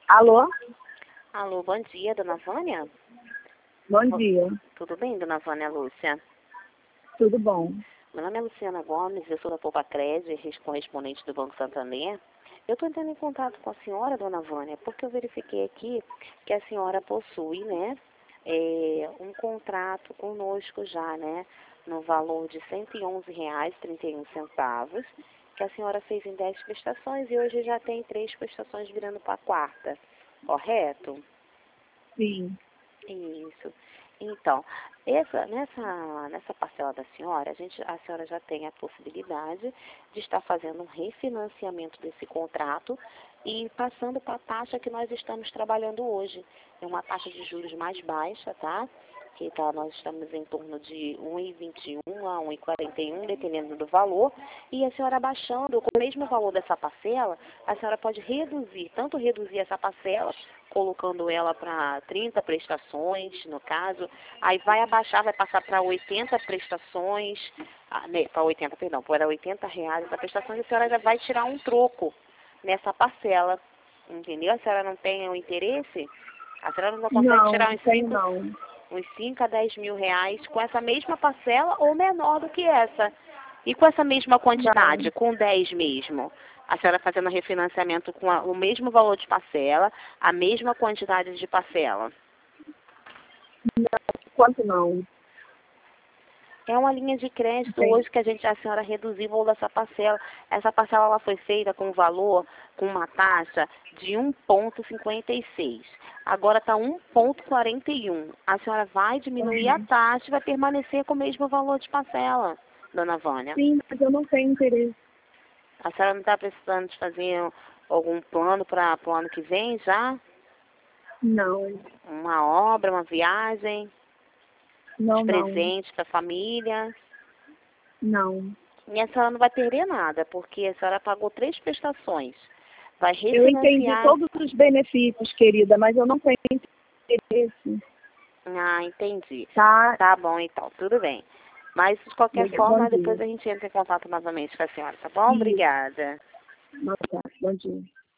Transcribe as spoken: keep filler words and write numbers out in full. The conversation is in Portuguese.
Alô? Alô, bom dia, dona Vânia? Bom Bo- dia. Tudo bem, dona Vânia Lúcia? Tudo bom? Meu nome é Luciana Gomes, eu sou da Poupa Crédito, correspondente do Banco Santander. Eu estou entrando em contato com a senhora, dona Vânia, porque eu verifiquei aqui que a senhora possui, né, é, um contrato conosco já, né, no valor de cento e onze reais e trinta e um centavos, que a senhora fez em dez prestações e hoje já tem três prestações virando para a quarta, correto? Sim. Isso. Então, essa, nessa, nessa parcela da senhora, a, gente, a senhora já tem a possibilidade de estar fazendo um refinanciamento desse contrato e passando para a taxa que nós estamos trabalhando hoje. É uma taxa de juros mais baixa, tá? Que tá, nós estamos em torno de um vírgula vinte e um a um vírgula quarenta e um, dependendo do valor. E a senhora baixando com o mesmo valor dessa parcela, a senhora pode reduzir, tanto reduzir essa parcela, colocando ela para trinta prestações, no caso, aí vai abaixar, vai passar para oitenta prestações, ah, né, para oitenta, perdão, para oitenta reais essa prestação, e a senhora já vai tirar um troco nessa parcela, entendeu? A senhora não tem o interesse? A senhora não consegue Não, tirar não uns tenho cinco não. uns cinco a dez mil reais com essa mesma parcela ou menor do que essa. E com essa mesma quantidade, Não. com dez mesmo. A senhora fazendo refinanciamento com a, o mesmo valor de parcela, a mesma quantidade de parcela. Quanto não? É uma linha de crédito Tem. hoje que a gente, a senhora reduziu o valor dessa parcela. Essa parcela ela foi feita com valor, com uma taxa de um vírgula cinquenta e seis. Agora está um vírgula quarenta e um. A senhora vai diminuir a Uhum. taxa e vai permanecer com o mesmo valor de parcela, dona Vânia. Sim, mas eu não tenho interesse. A senhora não está precisando de fazer algum plano para o ano que vem já? Não. Uma obra, uma viagem, de Não, não. presente para a família? Não. E a senhora não vai perder nada, porque a senhora pagou três prestações. Vai Eu entendi refinanciar. todos os benefícios, querida, mas eu não tenho interesse. Ah, entendi. Tá? Tá bom, então, tudo bem. Mas, de qualquer Bom forma, depois dia. a gente entra em contato novamente com a senhora, tá bom? Isso. Obrigada. Bom dia.